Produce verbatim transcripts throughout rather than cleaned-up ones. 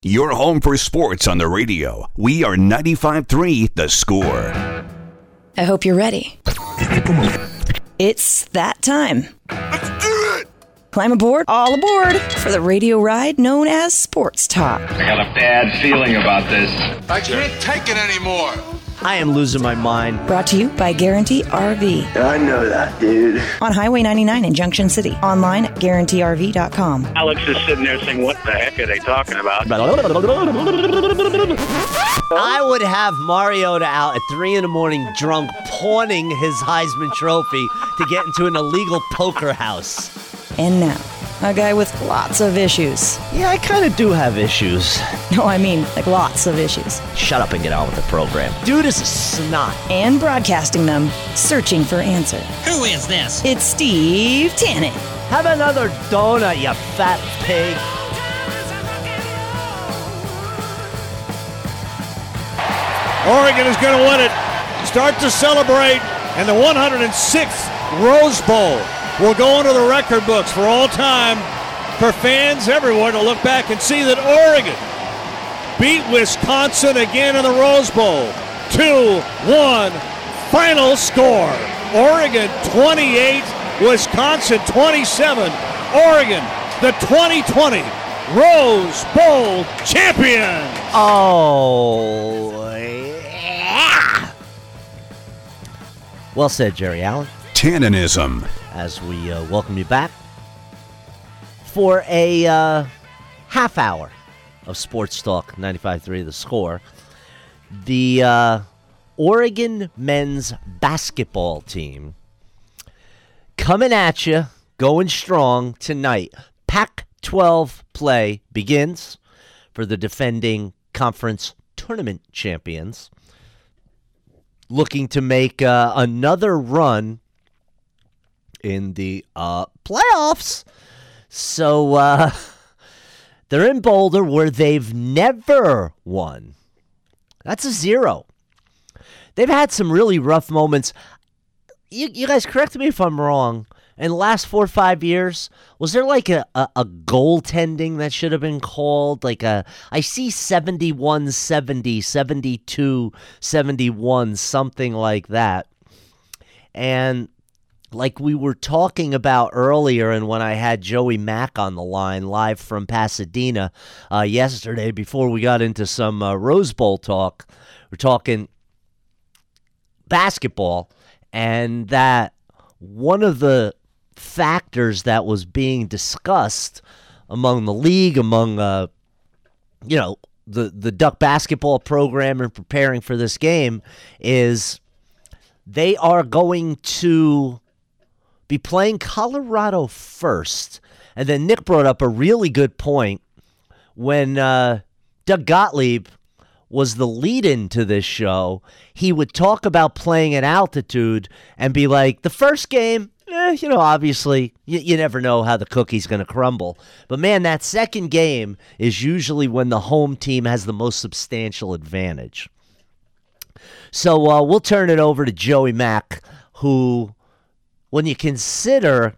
Your home for sports on the radio. We are ninety-five three The Score. I hope you're ready. It's that time. Let's do it! Climb aboard, all aboard, for the radio ride known as Sports Talk. I got a bad feeling about this. I can't take it anymore. I am losing my mind. Brought to you by Guarantee R V. I know that, dude. On Highway ninety-nine in Junction City. Online at guarantee R V dot com. Alex is sitting there saying, what the heck are they talking about? I would have Mariota out at three in the morning drunk, pawning his Heisman Trophy to get into an illegal poker house. And now, a guy with lots of issues. Yeah, I kind of do have issues. No, I mean, like lots of issues. Shut up and get on with the program. Dude is a snot. And broadcasting them, searching for answer. Who is this? It's Steve Tannen. Have another donut, you fat pig. Oregon is going to win it. Start to celebrate. And the one hundred sixth Rose Bowl will go into the record books for all time for fans everywhere to look back and see that Oregon beat Wisconsin again in the Rose Bowl. two one final score. Oregon twenty-eight, Wisconsin twenty-seven. Oregon, the twenty twenty Rose Bowl champion. Oh, yeah. Well said, Jerry Allen. Tannenism. As we uh, welcome you back for a uh, half hour of Sports Talk, ninety-five three The Score. The uh, Oregon men's basketball team coming at you, going strong tonight. Pac twelve play begins for the defending conference tournament champions, looking to make uh, another run in the uh, playoffs. So uh, they're in Boulder where they've never won. That's a zero. They've had some really rough moments. You, you guys correct me if I'm wrong. In the last four or five years, was there like a, a, a goaltending that should have been called? Like a, I see seventy-one seventy, seventy-two seventy-one, something like that. And like we were talking about earlier, and when I had Joey Mack on the line live from Pasadena uh, yesterday before we got into some uh, Rose Bowl talk, we're talking basketball, and that one of the factors that was being discussed among the league, among, uh, you know, the, the Duck basketball program and preparing for this game is they are going to be playing Colorado first. And then Nick brought up a really good point when uh, Doug Gottlieb was the lead-in to this show. He would talk about playing at altitude and be like, the first game, eh, you know, obviously, you, you never know how the cookie's going to crumble. But, man, that second game is usually when the home team has the most substantial advantage. So uh, we'll turn it over to Joey Mack, who, when you consider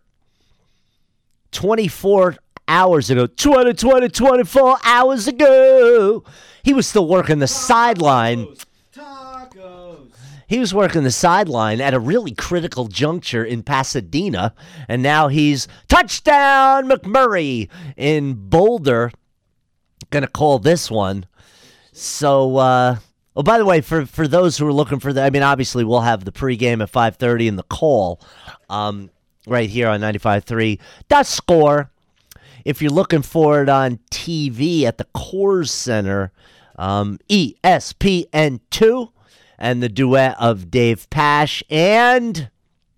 twenty-four hours ago, twenty, twenty, twenty-four hours ago, he was still working the sideline. Tacos. He was working the sideline at a really critical juncture in Pasadena, and now he's touchdown McMurray in Boulder. Gonna call this one. So, uh, oh, by the way, for, for those who are looking for that, I mean, obviously we'll have the pregame at five thirty and the call um, right here on ninety-five three The Score. If you're looking for it on T V at the Coors Center, um, E S P N two, and the duet of Dave Pasch and,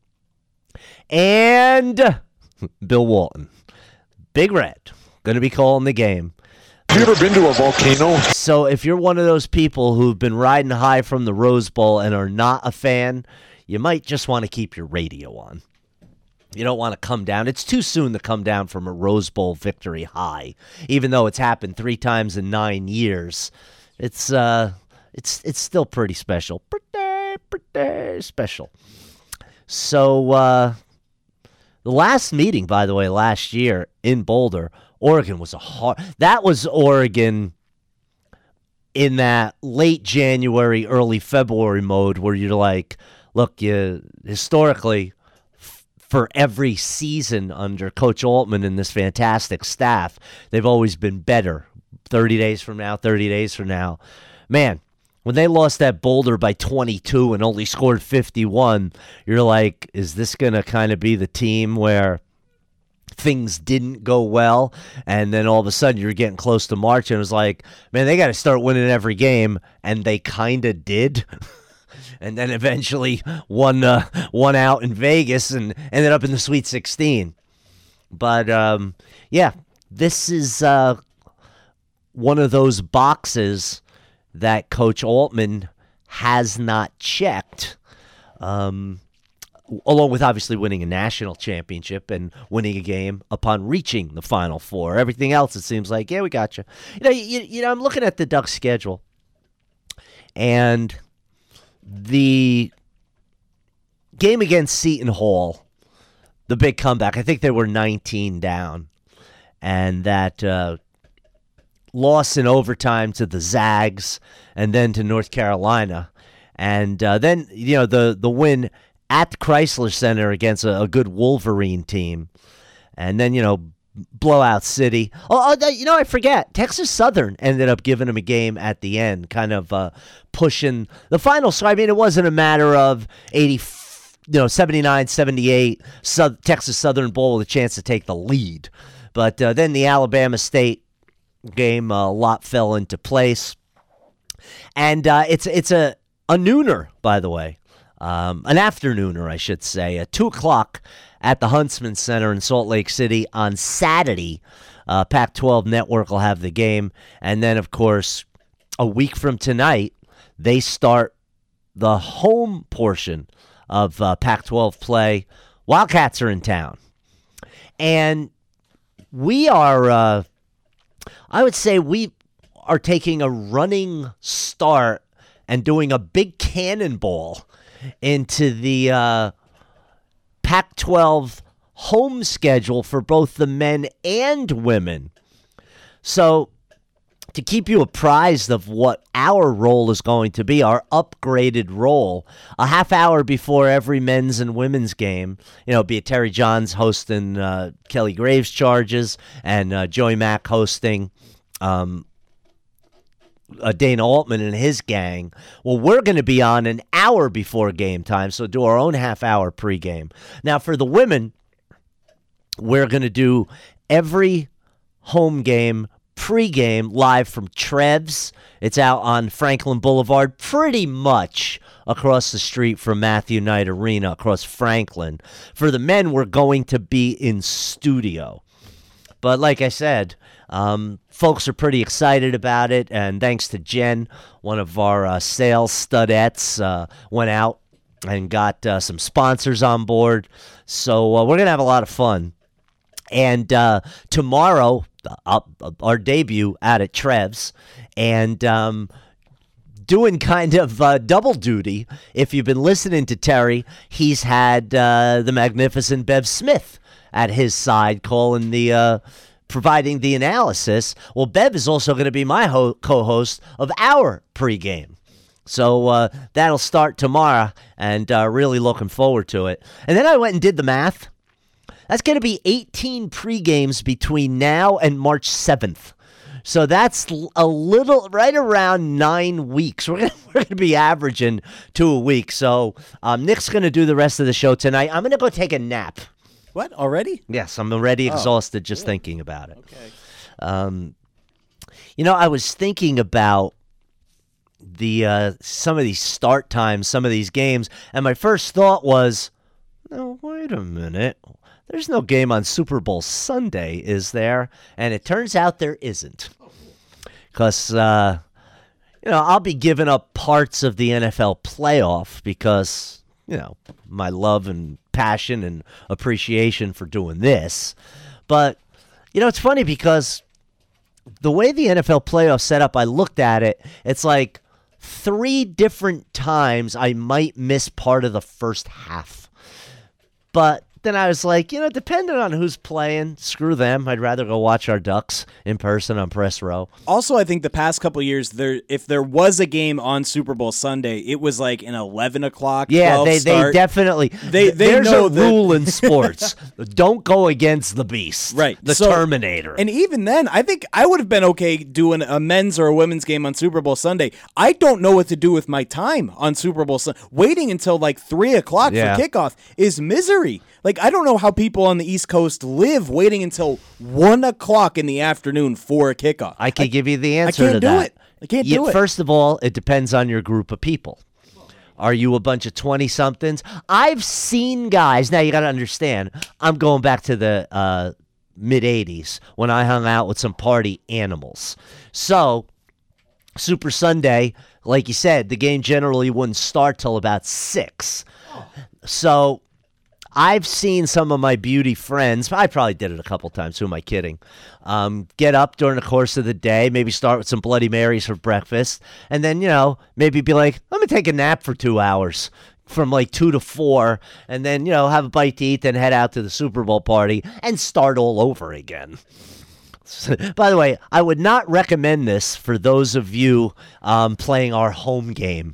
and Bill Walton. Big Red, going to be calling the game. Have you ever been to a volcano? So if you're one of those people who've been riding high from the Rose Bowl and are not a fan, you might just want to keep your radio on. You don't want to come down. It's too soon to come down from a Rose Bowl victory high, even though it's happened three times in nine years. It's uh, it's it's still pretty special, pretty pretty special. So uh, the last meeting, by the way, last year in Boulder, Oregon was a hard. That was Oregon in that late January, early February mode where you're like, look, you historically, f- for every season under Coach Altman and this fantastic staff, they've always been better. thirty days from now, thirty days from now. Man, when they lost at Boulder by twenty-two and only scored fifty-one, you're like, is this going to kind of be the team where things didn't go well, and then all of a sudden you're getting close to March, and it was like, man, they got to start winning every game, and they kind of did. And then eventually won, uh, won out in Vegas and ended up in the Sweet sixteen. But, um, yeah, this is uh, one of those boxes that Coach Altman has not checked, um, along with obviously winning a national championship and winning a game upon reaching the Final Four. Everything else, it seems like, yeah, we got you. You know, you, you know, I'm looking at the Ducks' schedule, and the game against Seton Hall, the big comeback, I think they were nineteen down, and that uh, loss in overtime to the Zags and then to North Carolina. And uh, then, you know, the, the win at Chrysler Center against a, a good Wolverine team. And then, you know, Blowout City. Oh, oh, you know, I forget. Texas Southern ended up giving them a game at the end, kind of uh, pushing the final. So, I mean, it wasn't a matter of eighty, you know, seventy-nine seventy-eight, so Texas Southern Bowl with a chance to take the lead. But uh, then the Alabama State game, a lot fell into place. And uh, it's it's a, a nooner, by the way. Um, an afternooner, I should say. At two o'clock at the Huntsman Center in Salt Lake City on Saturday. Uh, Pac twelve Network will have the game. And then, of course, a week from tonight, they start the home portion of uh, Pac twelve play. Wildcats are in town. And we are, uh, I would say we are taking a running start and doing a big cannonball into the uh, Pac twelve home schedule for both the men and women. So to keep you apprised of what our role is going to be, our upgraded role, a half hour before every men's and women's game, you know, be it Terry Johns hosting uh, Kelly Graves Charges and uh, Joey Mack hosting um, uh, Dana Altman and his gang. Well, we're going to be on an hour before game time, so do our own half hour pregame. Now, for the women, we're going to do every home game pregame live from Trev's. It's out on Franklin Boulevard, pretty much across the street from Matthew Knight Arena, across Franklin. For the men, we're going to be in studio. But like I said, um, folks are pretty excited about it, and thanks to Jen, one of our uh, sales studettes, uh, went out and got uh, some sponsors on board. So uh, we're going to have a lot of fun. And uh, tomorrow, uh, our debut out at Trev's, and um, doing kind of uh, double duty. If you've been listening to Terry, he's had uh, the magnificent Bev Smith at his side, calling the, uh, providing the analysis. Well, Bev is also going to be my ho- co-host of our pregame. So uh, that'll start tomorrow, and uh, really looking forward to it. And then I went and did the math. That's going to be eighteen pregames between now and March seventh. So that's a little, right around nine weeks. We're going we're to be averaging two a week. So um, Nick's going to do the rest of the show tonight. I'm going to go take a nap. What, already? Yes, I'm already oh, exhausted just yeah. thinking about it. Okay. Um, you know, I was thinking about the uh, some of these start times, some of these games, and my first thought was, no, wait a minute. There's no game on Super Bowl Sunday, is there? And it turns out there isn't. Because, uh, you know, I'll be giving up parts of the N F L playoff because, you know, my love and passion and appreciation for doing this. But, you know, it's funny because the way the N F L playoff set up, I looked at it, it's like three different times I might miss part of the first half. But then I was like, you know, depending on who's playing, screw them. I'd rather go watch our Ducks in person on press row. Also, I think the past couple of years, there if there was a game on Super Bowl Sunday, it was like an eleven o'clock. Yeah, they, start. they definitely. They, they there's know a that, rule in sports: don't go against the beast, right? The so, Terminator. And even then, I think I would have been okay doing a men's or a women's game on Super Bowl Sunday. I don't know what to do with my time on Super Bowl Sunday. Waiting until like three o'clock Yeah. for kickoff is misery. Like, I don't know how people on the East Coast live waiting until one o'clock in the afternoon for a kickoff. I can I, give you the answer I can't to do that. it. I can't You- do it. First of all, it depends on your group of people. Are you a bunch of twenty-somethings? I've seen guys. Now, you got to understand, I'm going back to the uh, mid-eighties when I hung out with some party animals. So, Super Sunday, like you said, the game generally wouldn't start till about six. So, I've seen some of my beauty friends, I probably did it a couple times, who am I kidding, um, get up during the course of the day, maybe start with some Bloody Marys for breakfast, and then, you know, maybe be like, I'm going to take a nap for two hours from like two to four, and then, you know, have a bite to eat, then head out to the Super Bowl party and start all over again. By the way, I would not recommend this for those of you um, playing our home game.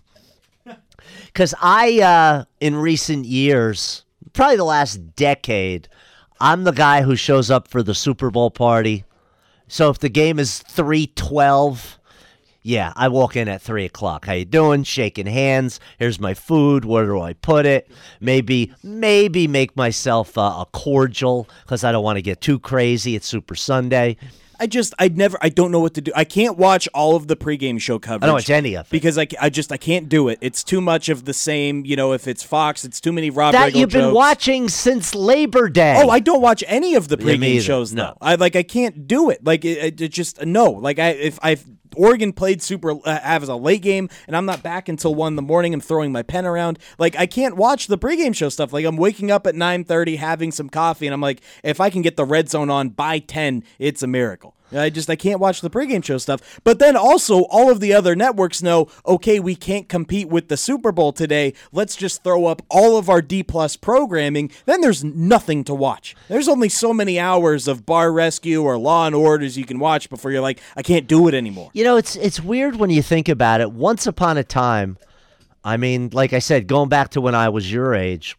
Because I, uh, in recent years, probably the last decade, I'm the guy who shows up for the Super Bowl party. So if the game is three twelve, yeah, I walk in at three o'clock. How you doing? Shaking hands. Here's my food. Where do I put it? Maybe, maybe make myself uh, a cordial because I don't want to get too crazy. It's Super Sunday. I just, I'd never, I don't know what to do. I can't watch all of the pregame show coverage. I don't watch any of it. Because I, I just, I can't do it. It's too much of the same, you know, if it's Fox, it's too many Rob That Riggle you've been jokes. watching since Labor Day. Oh, I don't watch any of the Yeah, me pregame either. shows, No. though. I, like, I can't do it. Like, it, it, it just, no. Like, I, if I've, Oregon played super, uh, have a late game, and I'm not back until one in the morning. I'm throwing my pen around. Like, I can't watch the pregame show stuff. Like, I'm waking up at nine thirty, having some coffee, and I'm like, if I can get the red zone on by ten, it's a miracle. I just, I can't watch the pregame show stuff. But then also, all of the other networks know, okay, we can't compete with the Super Bowl today. Let's just throw up all of our D-plus programming. Then there's nothing to watch. There's only so many hours of Bar Rescue or Law and Orders you can watch before you're like, I can't do it anymore. You know, it's it's weird when you think about it. Once upon a time, I mean, like I said, going back to when I was your age,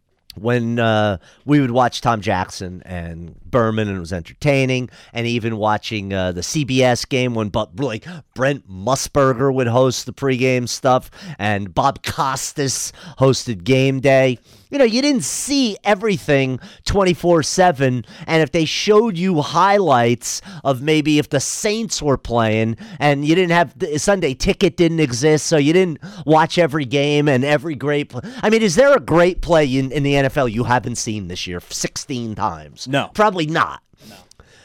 when uh, we would watch Tom Jackson and Berman, and it was entertaining, and even watching uh, the C B S game when but like Brent Musburger would host the pregame stuff, and Bob Costas hosted Game Day. You know, you didn't see everything twenty-four seven, and if they showed you highlights of maybe if the Saints were playing, and you didn't have the Sunday Ticket didn't exist, so you didn't watch every game and every great play. I mean, is there a great play in, in the N F L you haven't seen this year sixteen times? No. Probably not. No.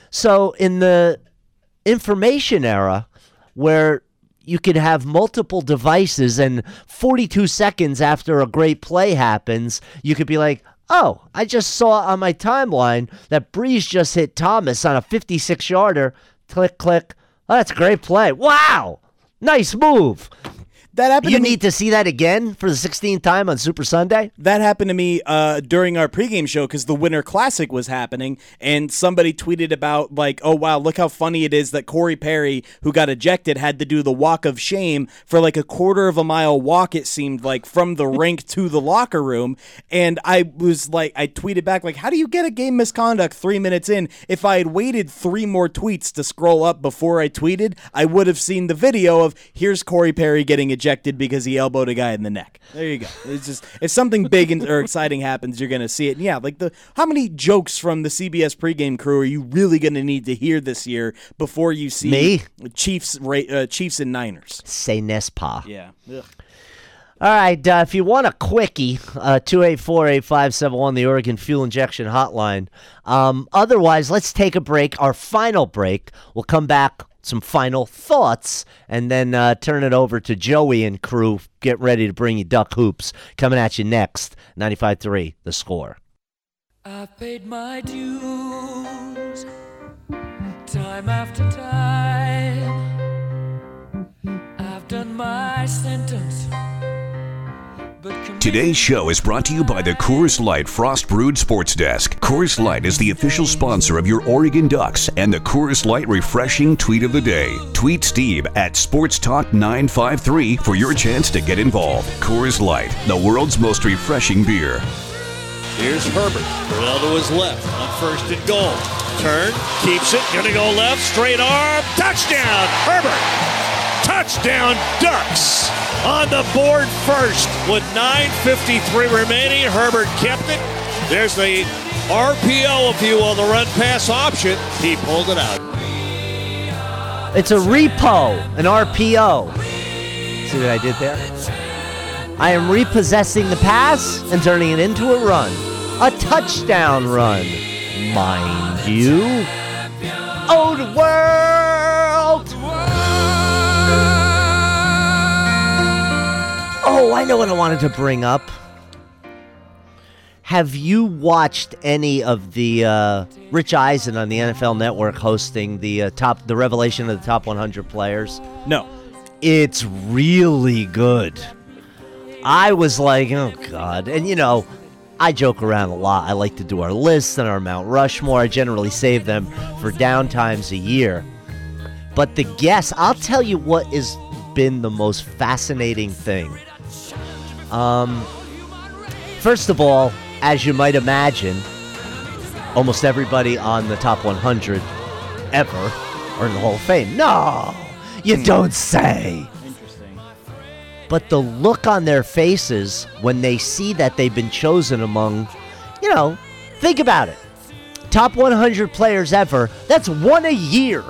So in the information era where you could have multiple devices, and forty-two seconds after a great play happens, you could be like, oh, I just saw on my timeline that Breeze just hit Thomas on a fifty-six yarder. Click, click. Oh, that's a great play. Wow. Nice move. That happened You to me. need to see that again for the sixteenth time on Super Sunday? That happened to me uh, during our pregame show because the Winter Classic was happening, and somebody tweeted about, like, oh, wow, look how funny it is that Corey Perry, who got ejected, had to do the walk of shame for like a quarter of a mile walk, it seemed like, from the rink to the locker room. And I was like, I tweeted back, like, how do you get a game misconduct three minutes in? If I had waited three more tweets to scroll up before I tweeted, I would have seen the video of, here's Corey Perry getting ejected because he elbowed a guy in the neck. There you go. It's just, if something big and, or exciting happens, you're going to see it. And yeah, like the how many jokes from the C B S pregame crew are you really going to need to hear this year before you see Me? Chiefs uh, Chiefs and Niners? Say Nespa. Yeah. Ugh. All right, uh, if you want a quickie, uh, two eight four, eight five seven one, the Oregon Fuel Injection Hotline. Um, otherwise, let's take a break, our final break. We'll come back, some final thoughts, and then uh, turn it over to Joey and crew. Get ready to bring you Duck Hoops. Coming at you next, ninety-five three, The Score. I've paid my dues, time after time. I've done my sentence, but Today's show is brought to you by the Coors Light Frost Brewed Sports Desk. Coors Light is the official sponsor of your Oregon Ducks and the Coors Light Refreshing Tweet of the Day. Tweet Steve at Sports Talk nine five three for your chance to get involved. Coors Light, the world's most refreshing beer. Here's Herbert. Well to his left on first and goal. Turn, keeps it, gonna go left, straight arm, touchdown, Herbert! Touchdown, Ducks! On the board first with nine fifty-three remaining. Herbert kept it. There's the R P O, if you will, the run pass option. He pulled it out. It's a repo, an R P O. See what I did there? I am repossessing the pass and turning it into a run. A touchdown run, mind you. Oh, the world! Oh, I know what I wanted to bring up. Have you watched any of the uh, Rich Eisen on the N F L Network hosting the uh, top, the revelation of the top one hundred players? No. It's really good. I was like, oh, God. And, you know, I joke around a lot. I like to do our lists and our Mount Rushmore. I generally save them for downtimes a year. But the guests, I'll tell you what has been the most fascinating thing. Um, first of all, as you might imagine, almost everybody on the top one hundred ever are in the Hall of Fame. No, you don't say. Interesting. But the look on their faces when they see that they've been chosen among, you know, think about it. Top one hundred players ever, that's one a year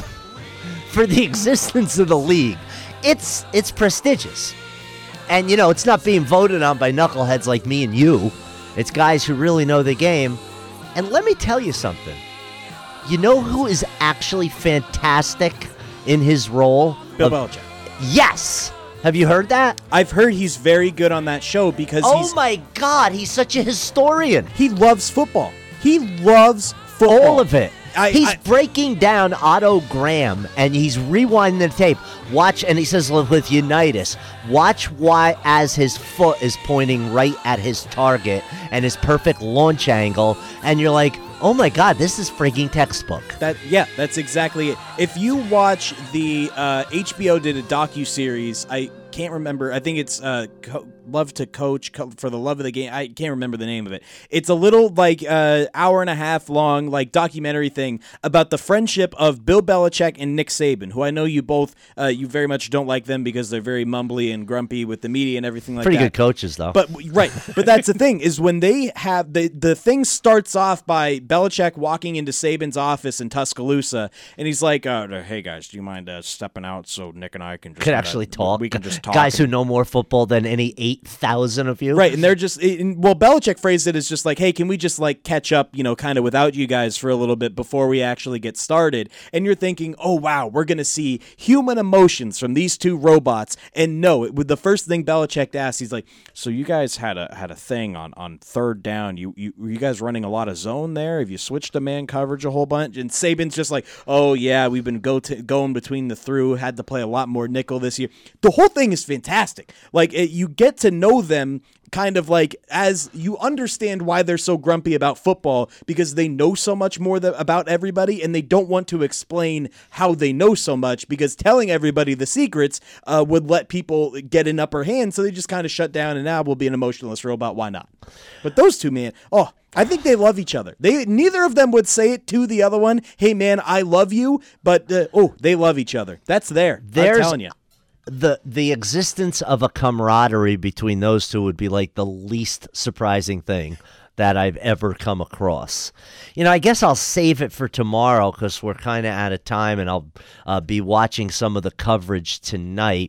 for the existence of the league. It's it's prestigious. And, you know, it's not being voted on by knuckleheads like me and you. It's guys who really know the game. And let me tell you something. You know who is actually fantastic in his role? Bill of, Belichick. Yes. Have you heard that? I've heard he's very good on that show because oh he's... Oh, my God. He's such a historian. He loves football. He loves football. All of it. I, he's I, breaking down Otto Graham, and he's rewinding the tape. Watch, and he says with Unitas, watch why as his foot is pointing right at his target and his perfect launch angle, and you're like, oh my God, this is freaking textbook. That yeah, that's exactly it. If you watch the uh, H B O did a docuseries, I can't remember. I think it's uh, Co- Love to Coach Co- for the Love of the Game. I can't remember the name of it. It's a little like uh, hour and a half long like documentary thing about the friendship of Bill Belichick and Nick Saban, who I know you both uh, you very much don't like them because they're very mumbly and grumpy with the media and everything like Pretty that. Pretty good coaches though. But right, but that's the thing is when they have the the thing starts off by Belichick walking into Saban's office in Tuscaloosa, and he's like, uh, "Hey guys, do you mind uh, stepping out so Nick and I can just could uh, actually talk? We can just talk." Guys who know more football than any eight thousand of you, right? And they're just and, well, Belichick phrased it as just like, "Hey, can we just like catch up, you know, kind of without you guys for a little bit before we actually get started?" And you're thinking, "Oh wow, we're gonna see human emotions from these two robots." And no, it, with the first thing Belichick asked, he's like, "So you guys had a had a thing on, on third down? You you were you guys running a lot of zone there? Have you switched to man coverage a whole bunch?" And Saban's just like, "Oh yeah, we've been go to, going between the through. Had to play a lot more nickel this year." The whole thing is fantastic. Like it, you get to know them kind of like as you understand why they're so grumpy about football because they know so much more th- about everybody and they don't want to explain how they know so much because telling everybody the secrets uh, would let people get an upper hand. So they just kind of shut down and now we'll be an emotionless robot. Why not? But those two, man, oh, I think they love each other. They neither of them would say it to the other one. Hey, man, I love you. But uh, oh, they love each other. That's there. There's, I'm telling you. The the existence of a camaraderie between those two would be like the least surprising thing that I've ever come across. You know, I guess I'll save it for tomorrow because we're kind of out of time and I'll uh, be watching some of the coverage tonight.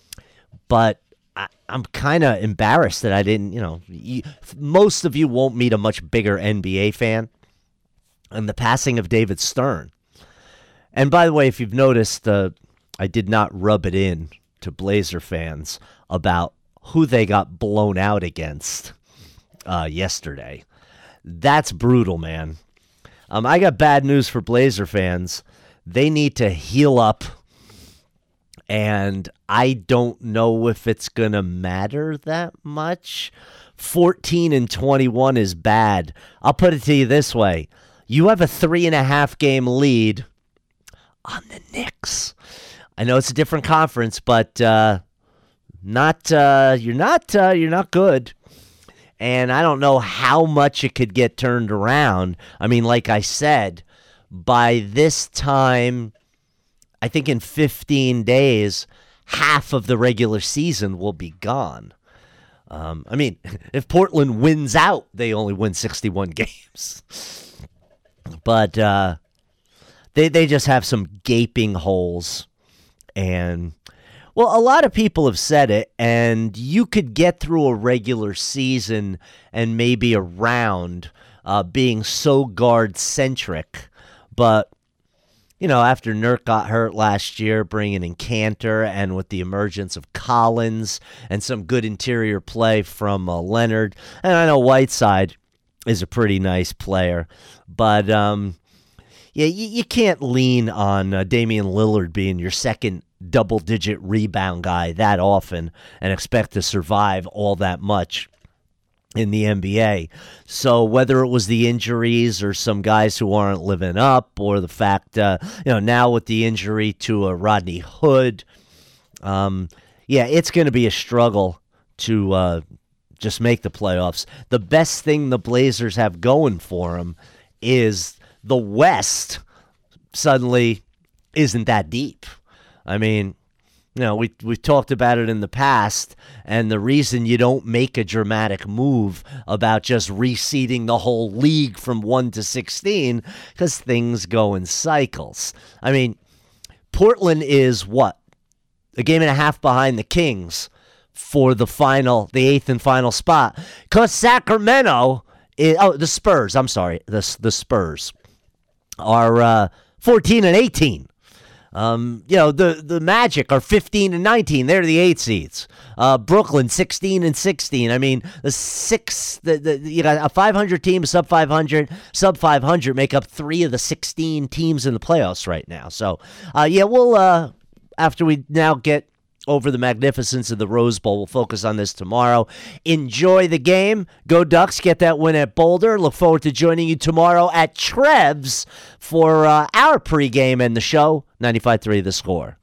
But I, I'm kind of embarrassed that I didn't, you know, you, most of you won't meet a much bigger N B A fan. And the passing of David Stern. And by the way, if you've noticed, uh, I did not rub it in to Blazer fans about who they got blown out against uh, yesterday. That's brutal, man. Um, I got bad news for Blazer fans. They need to heal up And I don't know if it's going to matter that much. fourteen and twenty-one is bad. I'll put it to you this way. You have a three and a half game lead on the Knicks. I know it's a different conference, but uh, not uh, you're not uh, you're not good. And I don't know how much it could get turned around. I mean, like I said, by this time, I think in fifteen days, half of the regular season will be gone. Um, I mean, if Portland wins out, they only win sixty-one games. But uh, they they just have some gaping holes. And, well, a lot of people have said it, and you could get through a regular season and maybe a round uh, being so guard-centric. But, you know, after Nurk got hurt last year, bringing in Cantor, and with the emergence of Collins and some good interior play from uh, Leonard, and I know Whiteside is a pretty nice player, but um, yeah, you, you can't lean on uh, Damian Lillard being your second double-digit rebound guy that often and expect to survive all that much in the N B A. So whether it was the injuries or some guys who aren't living up, or the fact, uh, you know, now with the injury to uh, Rodney Hood, um, yeah, it's going to be a struggle to uh, just make the playoffs. The best thing the Blazers have going for them is the West suddenly isn't that deep. I mean, you know, we, we've talked about it in the past, and the reason you don't make a dramatic move about just reseeding the whole league from one to sixteen, because things go in cycles. I mean, Portland is what? A game and a half behind the Kings for the final, the eighth and final spot. Because Sacramento, is, oh, the Spurs, I'm sorry, the, the Spurs are uh, fourteen and eighteen. Um, you know, the, the Magic are fifteen and nineteen. They're the eight seeds. Uh, Brooklyn, sixteen and sixteen. I mean, the six, the, the, you got a five hundred team, sub five hundred, sub five hundred make up three of the sixteen teams in the playoffs right now. So, uh, yeah, we'll, uh, after we now get over the magnificence of the Rose Bowl, we'll focus on this tomorrow. Enjoy the game. Go Ducks. Get that win at Boulder. Look forward to joining you tomorrow at Trev's for uh, our pregame and the show. ninety-five three The Score.